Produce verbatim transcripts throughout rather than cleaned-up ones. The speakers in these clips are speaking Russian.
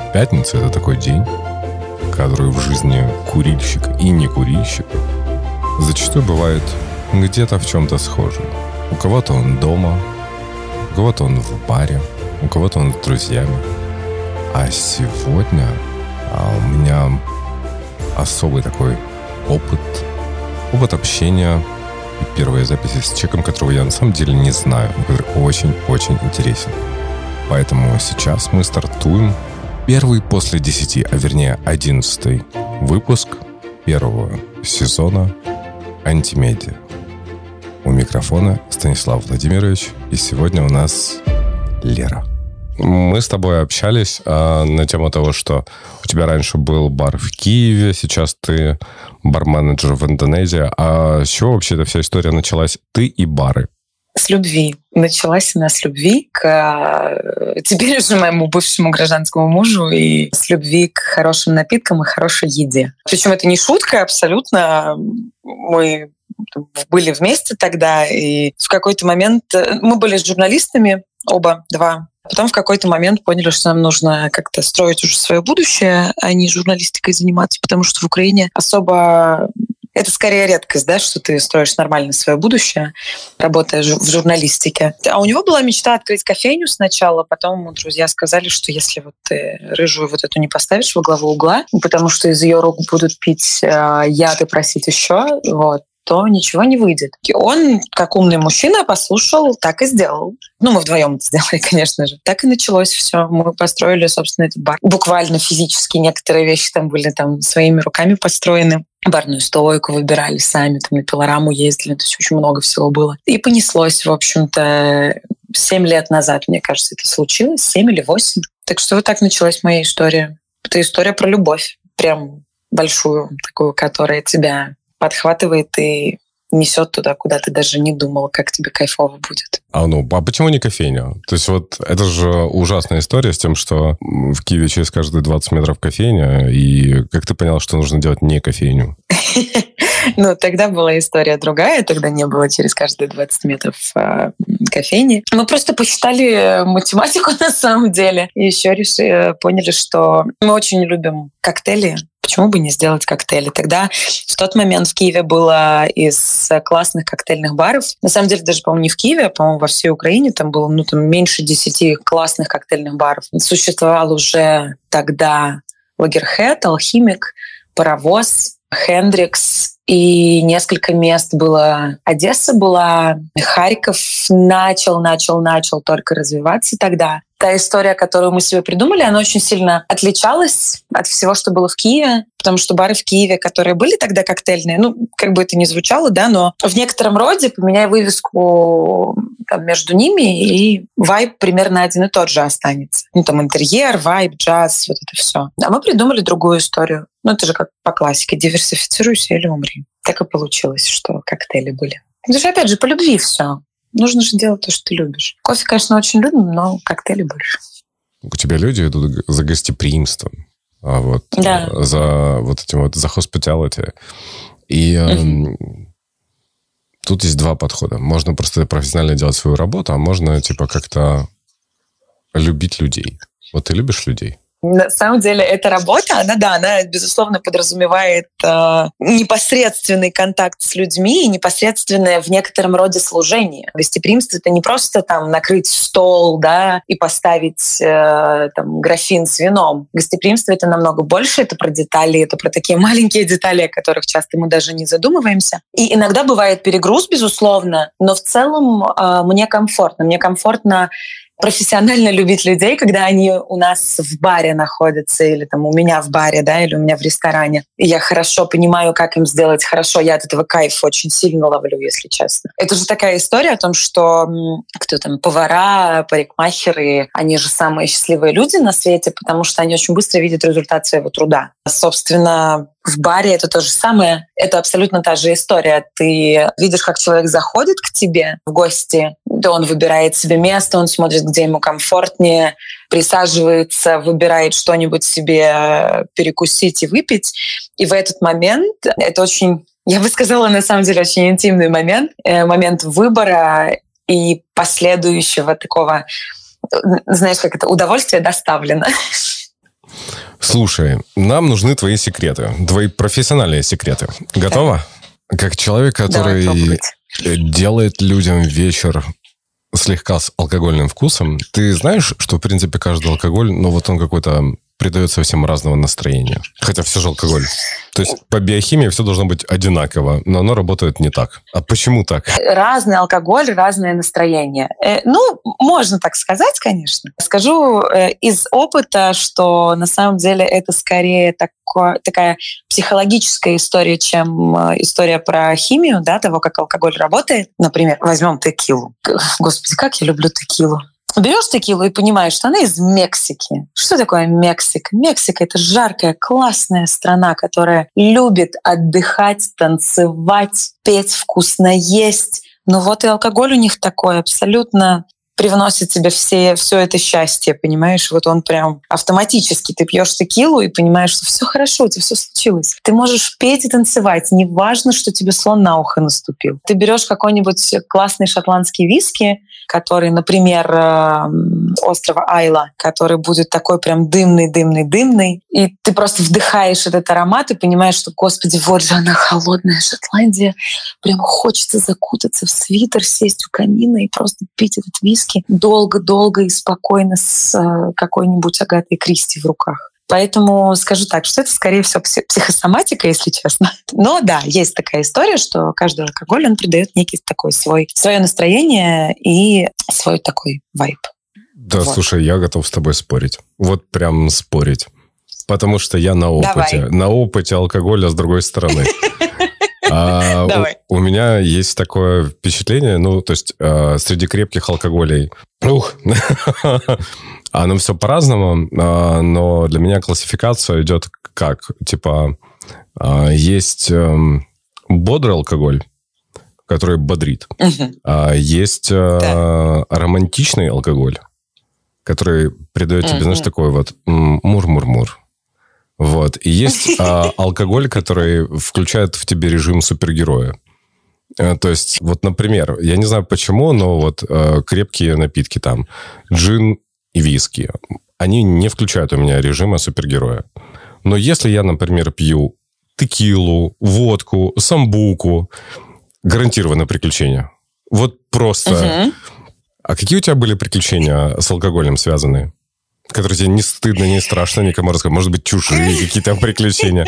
Пятница – это такой день, который в жизни курильщика и не курильщика зачастую бывает где-то в чем-то схожий. У кого-то он дома, у кого-то он в баре, у кого-то он с друзьями. А сегодня а у меня особый такой опыт, опыт общения и первые записи с человеком, которого я на самом деле не знаю, но который очень-очень интересен. Поэтому сейчас мы стартуем первый после десяти, а вернее одиннадцатый выпуск первого сезона «Антимедиа». У микрофона Станислав Владимирович, и сегодня у нас Лера. Мы с тобой общались а, на тему того, что у тебя раньше был бар в Киеве, сейчас ты бар-менеджер в Индонезии. А с чего вообще эта вся история началась? Ты и бары. С любви. Началась она с любви к теперь уже моему бывшему гражданскому мужу и с любви к хорошим напиткам и хорошей еде. Причем это не шутка абсолютно. Мы были вместе тогда, и в какой-то момент мы были с журналистами, оба два. Потом в какой-то момент поняли, что нам нужно как-то строить уже свое будущее, а не журналистикой заниматься, потому что в Украине особо... Это скорее редкость, да, что ты строишь нормально свое будущее, работая в журналистике. А у него была мечта открыть кофейню сначала, потом ему друзья сказали, что если вот ты рыжую вот эту не поставишь во главу угла, потому что из ее рук будут пить э, яд и просить еще, вот, то ничего не выйдет. И он, как умный мужчина, послушал, так и сделал. Ну, мы вдвоем это сделали, конечно же. Так и началось все. Мы построили, собственно, этот бар. Буквально физически некоторые вещи там были там своими руками построены. Барную стойку выбирали сами, там на пилораму ездили, то есть очень много всего было. И понеслось, в общем-то, семь лет назад, мне кажется, это случилось, семь или восемь. Так что вот так началась моя история. Это история про любовь, прям большую, такую, которая тебя подхватывает и несет туда, куда ты даже не думал, как тебе кайфово будет. А ну, а почему не кофейня? То есть вот это же ужасная история с тем, что в Киеве через каждые двадцать метров кофейня, и как ты поняла, что нужно делать не кофейню? Ну, тогда была история другая, тогда не было через каждые двадцать метров э, кофейни. Мы просто посчитали математику на самом деле, и еще решили, поняли, что мы очень любим коктейли. Почему бы не сделать коктейли? Тогда в тот момент в Киеве было из классных коктейльных баров. На самом деле, даже, по-моему, не в Киеве, а, по-моему, во всей Украине там было ну, там меньше десяти классных коктейльных баров. Существовал уже тогда Лагерхед, Алхимик, Паровоз, Хендрикс, и несколько мест было. Одесса была, Харьков начал, начал, начал только развиваться тогда. Та история, которую мы себе придумали, она очень сильно отличалась от всего, что было в Киеве, потому что бары в Киеве, которые были тогда коктейльные, ну, как бы это ни звучало, да, но в некотором роде, поменяй вывеску там, между ними, и вайб примерно один и тот же останется. Ну, там интерьер, вайб, джаз, вот это все. А мы придумали другую историю. Ну, это же как по классике. Диверсифицируйся или умри. Так и получилось, что коктейли были. Это же, опять же, по любви все. Нужно же делать то, что ты любишь. Кофе, конечно, очень любим, но коктейли больше. У тебя люди идут за гостеприимством, а вот да. за вот этим вот, за hospitality. И mm-hmm. э, тут есть два подхода. Можно просто профессионально делать свою работу, а можно, типа, как-то любить людей. Вот ты любишь людей? На самом деле, эта работа, она, да, она, безусловно, подразумевает э, непосредственный контакт с людьми и непосредственное в некотором роде служение. Гостеприимство — это не просто там накрыть стол, да, и поставить э, там графин с вином. Гостеприимство — это намного больше, это про детали, это про такие маленькие детали, о которых часто мы даже не задумываемся. И иногда бывает перегруз, безусловно, но в целом э, мне комфортно. Мне комфортно профессионально любить людей, когда они у нас в баре находятся, или там у меня в баре, да, или у меня в ресторане. И я хорошо понимаю, как им сделать хорошо. Я от этого кайф очень сильно ловлю, если честно. Это же такая история о том, что кто там, повара, парикмахеры, они же самые счастливые люди на свете, потому что они очень быстро видят результат своего труда. Собственно, в баре это то же самое. Это абсолютно та же история. Ты видишь, как человек заходит к тебе в гости, да, он выбирает себе место, он смотрит, где ему комфортнее, присаживается, выбирает что-нибудь себе перекусить и выпить. И в этот момент это очень, я бы сказала, на самом деле, очень интимный момент, момент выбора и последующего такого, знаешь, как это, удовольствие доставлено. Слушай, нам нужны твои секреты, твои профессиональные секреты. Готова? Да. Как человек, который делает людям вечер слегка с алкогольным вкусом, ты знаешь, что, в принципе, каждый алкоголь, ну, вот он какой-то придает совсем разного настроения. Хотя все же алкоголь. То есть по биохимии все должно быть одинаково, но оно работает не так. А почему так? Разный алкоголь, разное настроение. Э, ну, можно так сказать, конечно. Скажу э, из опыта, что на самом деле это скорее тако, такая психологическая история, чем э, история про химию, да, того, как алкоголь работает. Например, возьмем текилу. Господи, как я люблю текилу. Берешь текилу и понимаешь, что она из Мексики. Что такое Мексика? Мексика — это жаркая, классная страна, которая любит отдыхать, танцевать, петь, вкусно есть. Но вот и алкоголь у них такой абсолютно привносит тебе все, все это счастье, понимаешь? Вот он прям автоматически. Ты пьешь текилу и понимаешь, что все хорошо, у тебя все случилось. Ты можешь петь и танцевать. Неважно, что тебе слон на ухо наступил. Ты берешь какой-нибудь классный шотландский виски, который, например, острова Айла, который будет такой прям дымный-дымный-дымный, и ты просто вдыхаешь этот аромат и понимаешь, что, господи, вот же она, холодная Шотландия. Прям хочется закутаться в свитер, сесть у камина и просто пить этот виски долго-долго и спокойно с какой-нибудь Агатой Кристи в руках. Поэтому скажу так, что это, скорее всего, психосоматика, если честно. Но да, есть такая история, что каждый алкоголь, он придает некий такой свой, свое настроение и свой такой вайб. Да, вот. Слушай, я готов с тобой спорить. Вот прям спорить. Потому что я на опыте. Давай. На опыте алкоголя с другой стороны. А у, у меня есть такое впечатление, ну, то есть э, среди крепких алкоголей, ух, оно все по-разному, э, но для меня классификация идет как, типа, э, есть э, бодрый алкоголь, который бодрит, угу. а есть э, да. романтичный алкоголь, который придает тебе, угу. знаешь, такой вот мур-мур-мур. Вот. И есть а, алкоголь, который включает в тебе режим супергероя. А, то есть, вот, например, я не знаю почему, но вот а, крепкие напитки там, джин и виски, они не включают у меня режима супергероя. Но если я, например, пью текилу, водку, самбуку, гарантированно приключения. Вот просто. Uh-huh. А какие у тебя были приключения с алкоголем связанные? Которые тебе не стыдно, не страшно никому рассказать. Может быть, чужие какие-то приключения.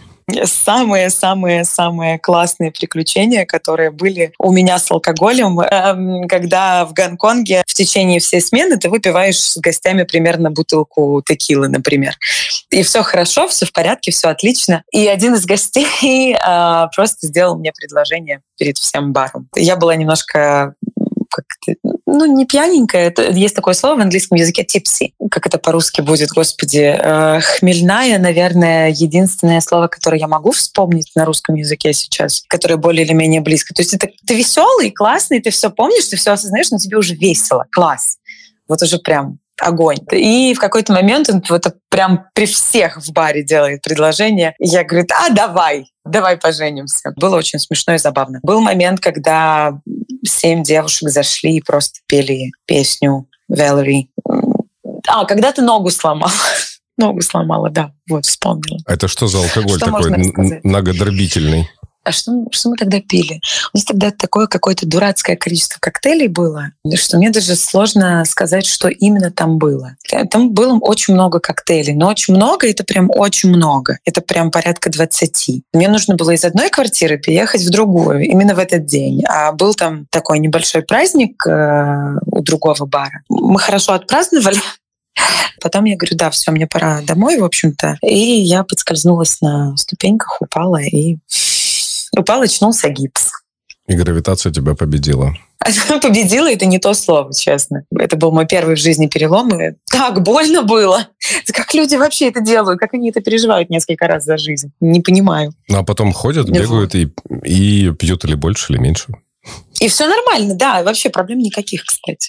Самые-самые-самые классные приключения, которые были у меня с алкоголем, когда в Гонконге в течение всей смены ты выпиваешь с гостями примерно бутылку текилы, например. И все хорошо, все в порядке, все отлично. И один из гостей просто сделал мне предложение перед всем баром. Я была немножко... как-то, ну, не пьяненькая, это, есть такое слово в английском языке tipsy. Как это по-русски будет, господи? Э, хмельная, наверное, единственное слово, которое я могу вспомнить на русском языке сейчас, которое более или менее близко. То есть это, ты веселый, классный, ты все помнишь, ты все осознаешь, но тебе уже весело, класс. Вот уже прям огонь. И в какой-то момент он вот прям при всех в баре делает предложение. И я говорю, а давай, давай поженимся. Было очень смешно и забавно. Был момент, когда семь девушек зашли и просто пели песню Valerie. А, когда ты ногу сломал. Ногу сломала, да. Вот, вспомнила. Это что за алкоголь что такой н- многодробительный? А что, что мы тогда пили? У нас тогда такое какое-то дурацкое количество коктейлей было, что мне даже сложно сказать, что именно там было. Там было очень много коктейлей, но очень много — это прям очень много. Это прям порядка двадцати. Мне нужно было из одной квартиры переехать в другую именно в этот день. А был там такой небольшой праздник э, у другого бара. Мы хорошо отпраздновали. Потом я говорю, да, все, мне пора домой, в общем-то. И я подскользнулась на ступеньках, упала и... Упал, очнулся гипс. И гравитация тебя победила. Победила — это не то слово, честно. Это был мой первый в жизни перелом, и так больно было. Как люди вообще это делают? Как они это переживают несколько раз за жизнь? Не понимаю. Ну, а потом ходят, бегают и, и пьют или больше, или меньше. И все нормально, да. Вообще проблем никаких, кстати.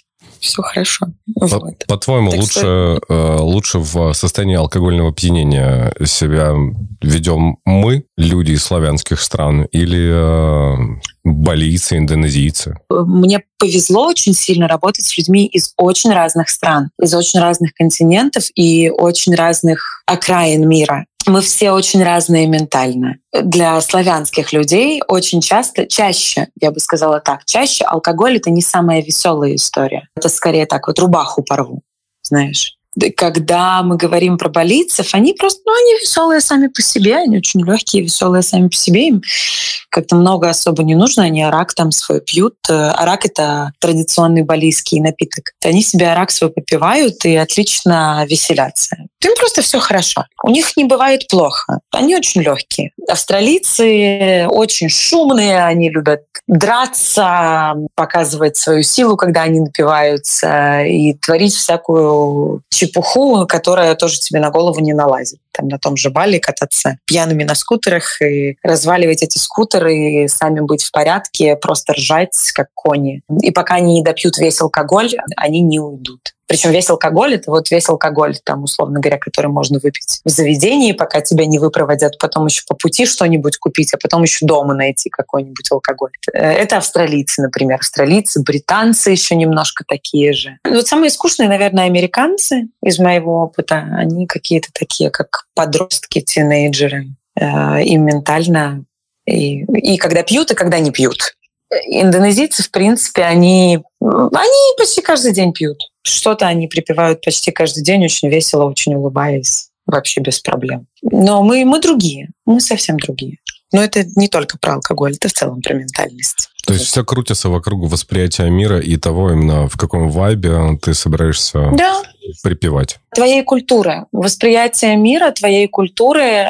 все хорошо. По- Вот. По-твоему, Так лучше, что- э, лучше в состоянии алкогольного опьянения себя ведем мы, люди из славянских стран, или э, балийцы, индонезийцы? Мне повезло очень сильно работать с людьми из очень разных стран, из очень разных континентов и очень разных окраин мира. Мы все очень разные ментально. Для славянских людей очень часто, чаще, я бы сказала так, чаще алкоголь — это не самая веселая история. Это скорее так, вот рубаху порву, знаешь. Когда мы говорим про балийцев, они просто, ну, они веселые сами по себе, они очень легкие, веселые сами по себе, им как-то много особо не нужно, они арак там свой пьют. Арак — это традиционный балийский напиток. Они себе арак свой попивают и отлично веселятся. Им просто все хорошо. У них не бывает плохо. Они очень легкие. Австралийцы очень шумные, они любят драться, показывать свою силу, когда они напиваются, и творить всякую чепуху, которая тоже тебе на голову не налазит. Там на том же Бали кататься пьяными на скутерах и разваливать эти скутеры, и сами быть в порядке, просто ржать, как кони. И пока они не допьют весь алкоголь, они не уйдут. Причем весь алкоголь — это вот весь алкоголь, там, условно говоря, который можно выпить в заведении, пока тебя не выпроводят, потом еще по пути что-нибудь купить, а потом еще дома найти какой-нибудь алкоголь. Это австралийцы, например. Австралийцы, британцы еще немножко такие же. Вот самые скучные, наверное, американцы из моего опыта. Они какие-то такие, как подростки, тинейджеры. И ментально, и, и когда пьют, и когда не пьют. Индонезийцы, в принципе, они, они почти каждый день пьют. Что-то они припевают почти каждый день, очень весело, очень улыбаясь, вообще без проблем. Но мы, мы другие, мы совсем другие. Но это не только про алкоголь, это в целом про ментальность. То есть все крутится вокруг восприятия мира и того, именно в каком вайбе ты собираешься да. припевать. Твоей культуры, восприятие мира, твоей культуры,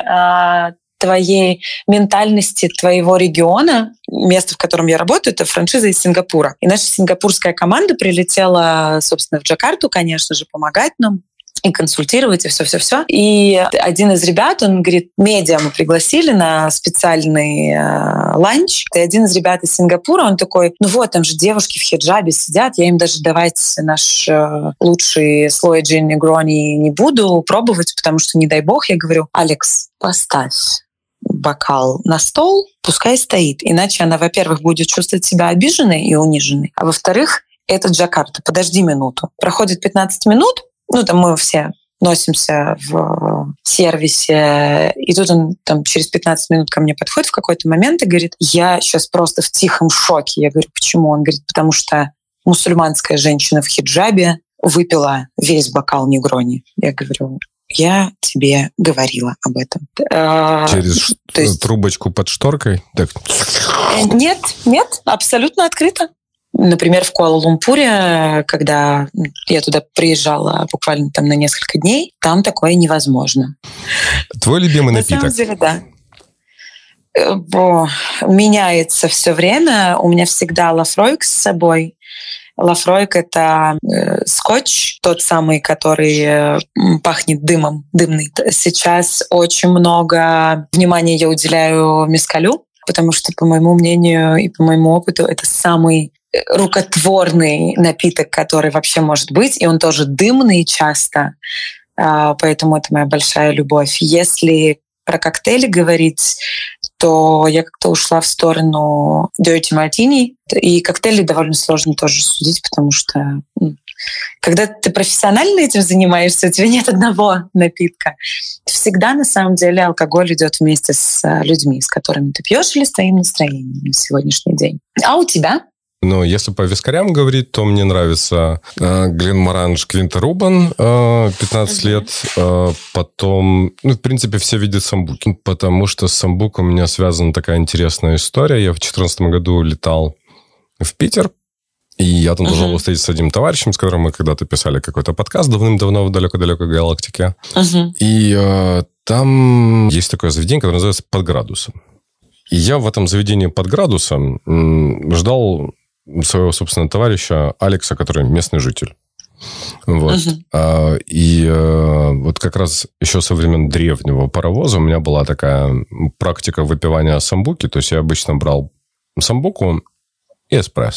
твоей ментальности, твоего региона. Место, в котором я работаю, это франшиза из Сингапура. И наша сингапурская команда прилетела, собственно, в Джакарту, конечно же, помогать нам и консультировать, и все-все-все. И один из ребят, он говорит, медиа мы пригласили на специальный э, ланч. И один из ребят из Сингапура, он такой, ну вот, там же девушки в хиджабе сидят, я им даже давать наш э, лучший слой джин негрони не буду пробовать, потому что, не дай бог, я говорю, Алекс, поставь бокал на стол, пускай стоит. Иначе она, во-первых, будет чувствовать себя обиженной и униженной. А во-вторых, это Джакарта. Подожди минуту. Проходит пятнадцать минут, ну, там мы все носимся в сервисе, и тут он там через пятнадцать минут ко мне подходит в какой-то момент и говорит, я сейчас просто в тихом шоке. Я говорю, почему? Он говорит, потому что мусульманская женщина в хиджабе выпила весь бокал негрони. Я говорю, я тебе говорила об этом. Через То есть... трубочку под шторкой? Так. Нет, нет, абсолютно открыто. Например, в Куала-Лумпуре, когда я туда приезжала буквально там на несколько дней, там такое невозможно. Твой любимый на напиток? На самом деле, да. Бо, меняется все время. У меня всегда Лафройк с собой. Лафройк — это э, скотч, тот самый, который э, пахнет дымом, дымный. Сейчас очень много внимания я уделяю мезкалю, потому что, по моему мнению и по моему опыту, это самый рукотворный напиток, который вообще может быть, и он тоже дымный часто, э, поэтому это моя большая любовь. Если про коктейли говорить, то я как-то ушла в сторону Dirty Martini. И коктейли довольно сложно тоже судить, потому что когда ты профессионально этим занимаешься, у тебя нет одного напитка. Всегда, на самом деле, алкоголь идет вместе с людьми, с которыми ты пьешь, или с твоим настроением на сегодняшний день. А у тебя? Ну, если по вискарям говорить, то мне нравится э, Гленморанж Квинта Рубан, э, пятнадцать лет. Э, потом, ну, в принципе, все виды самбуки. Потому что с самбук у меня связана такая интересная история. Я в две тысячи четырнадцатом году летал в Питер. И я там uh-huh. должен был встретиться с одним товарищем, с которым мы когда-то писали какой-то подкаст давным-давно в далеко-далекой галактике. Uh-huh. И э, там есть такое заведение, которое называется «Под градусом». И я в этом заведении «Под градусом» м- ждал своего, собственно, товарища Алекса, который местный житель. Вот. Uh-huh. И вот как раз еще со времен древнего паровоза у меня была такая практика выпивания самбуки. То есть я обычно брал самбуку и эспрессо.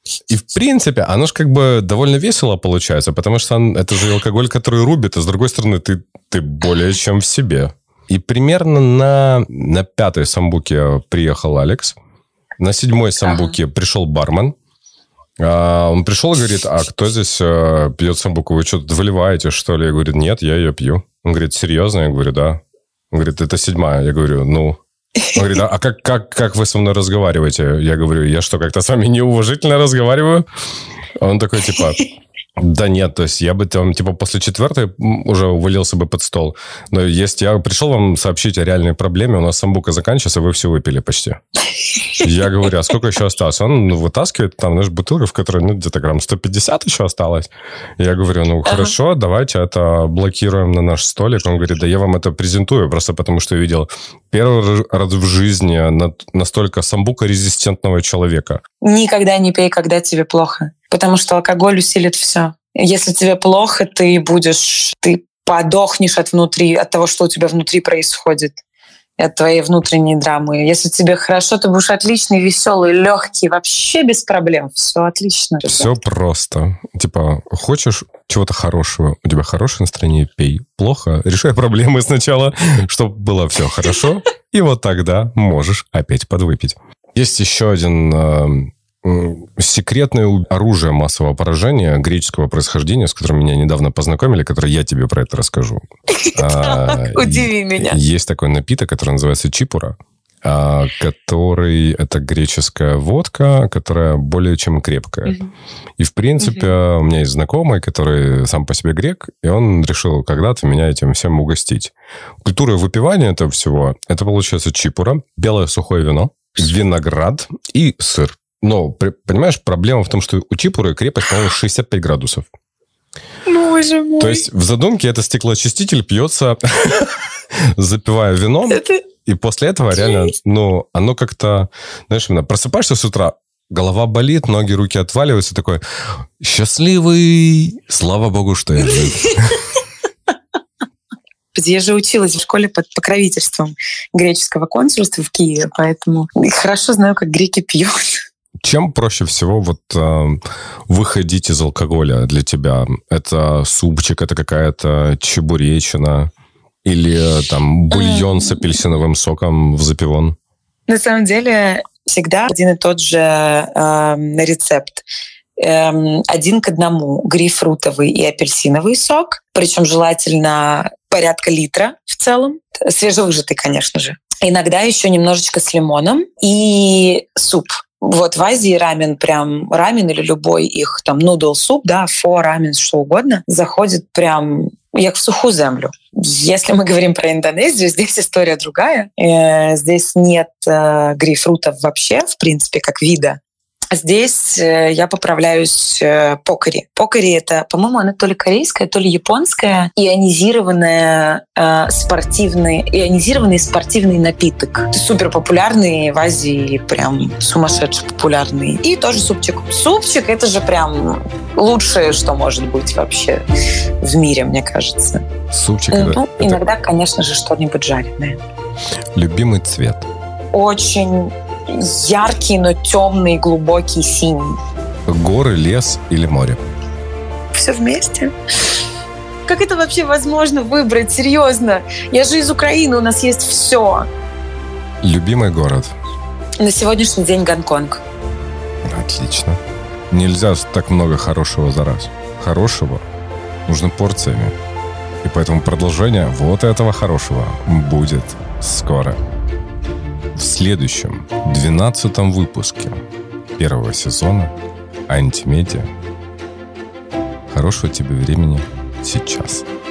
И, в принципе, оно же как бы довольно весело получается, потому что он, это же алкоголь, который рубит, а с другой стороны, ты, ты более чем в себе. И примерно на, на пятой самбуке приехал Алекс. На седьмой самбуке ага. пришел бармен. А, он пришел и говорит, а кто здесь а, пьет самбуку? Вы что, тут выливаете, что ли? Я говорю, нет, я ее пью. Он говорит, серьезно? Я говорю, да. Он говорит, это седьмая. Я говорю, ну... Он говорит, а как, как, как вы со мной разговариваете? Я говорю, я что, как-то с вами неуважительно разговариваю? Он такой, типа... Да нет, то есть я бы там, типа, после четвертой уже увалился бы под стол. Но есть, я пришел вам сообщить о реальной проблеме, у нас самбука заканчивается, вы все выпили почти. Я говорю, а сколько еще осталось? Он ну, вытаскивает там, знаешь, бутылку, в которой, ну, где-то грамм сто пятьдесят еще осталось. Я говорю, ну, хорошо, давайте это блокируем на наш столик. Он говорит, да я вам это презентую, просто потому что я видел первый раз в жизни настолько самбука-резистентного человека. Никогда не пей, когда тебе плохо. Потому что алкоголь усилит все. Если тебе плохо, ты будешь, ты подохнешь от внутри, от того, что у тебя внутри происходит, от твоей внутренней драмы. Если тебе хорошо, ты будешь отличный, веселый, легкий, вообще без проблем. Все отлично. Все просто. Типа, хочешь чего-то хорошего, у тебя хорошее настроение, пей. Плохо, решай проблемы сначала, чтобы было все хорошо, и вот тогда можешь опять подвыпить. Есть еще один... секретное оружие массового поражения греческого происхождения, с которым меня недавно познакомили, которое я тебе про это расскажу. Удиви меня. Есть такой напиток, который называется чипура, который... Это греческая водка, которая более чем крепкая. И, в принципе, у меня есть знакомый, который сам по себе грек, и он решил когда-то меня этим всем угостить. Культура выпивания этого всего, это получается чипура, белое сухое вино, виноград и сыр. Но, понимаешь, проблема в том, что у чипуры крепость, по-моему, шестьдесят пять градусов. Боже мой. То есть в задумке это стеклоочиститель пьется, запивая вином, это... и после этого реально, ну, оно как-то, знаешь, именно просыпаешься с утра, голова болит, ноги, руки отваливаются, такой, счастливый, слава богу, что я жив. Я же училась в школе под покровительством греческого консульства в Киеве, поэтому хорошо знаю, как греки пьют. Чем проще всего вот э, выходить из алкоголя для тебя? Это супчик, это какая-то чебуречина или там бульон с апельсиновым соком в запивон? На самом деле всегда один и тот же э, рецепт. Э, один к одному грейпфрутовый и апельсиновый сок, причем желательно порядка литра в целом, свежевыжатый, конечно же. Иногда еще немножечко с лимоном и суп. Вот в Азии рамен, прям рамен или любой их там нудл суп, да, фо, рамен, что угодно, заходит прям як в сухую землю. Если мы говорим про Индонезию, здесь история другая. Здесь нет грейпфрутов вообще, в принципе, как вида. Здесь я поправляюсь покори. Покори — это, по-моему, она то ли корейская, то ли японская ионизированная э, спортивный, ионизированный спортивный напиток. Это супер популярный в Азии, прям сумасшедше популярный. И тоже супчик. Супчик — это же прям лучшее, что может быть вообще в мире, мне кажется. Супчик — ну, это... иногда, конечно же, что-нибудь жареное. Любимый цвет? Очень... яркий, но темный, глубокий синий. Горы, лес или море? Все вместе. Как это вообще возможно выбрать? Серьезно. Я же из Украины, у нас есть все. Любимый город? На сегодняшний день Гонконг. Отлично. Нельзя так много хорошего за раз. Хорошего нужно порциями. И поэтому продолжение вот этого хорошего будет скоро. В следующем, двенадцатом выпуске первого сезона «Антимедиа». Хорошего тебе времени сейчас.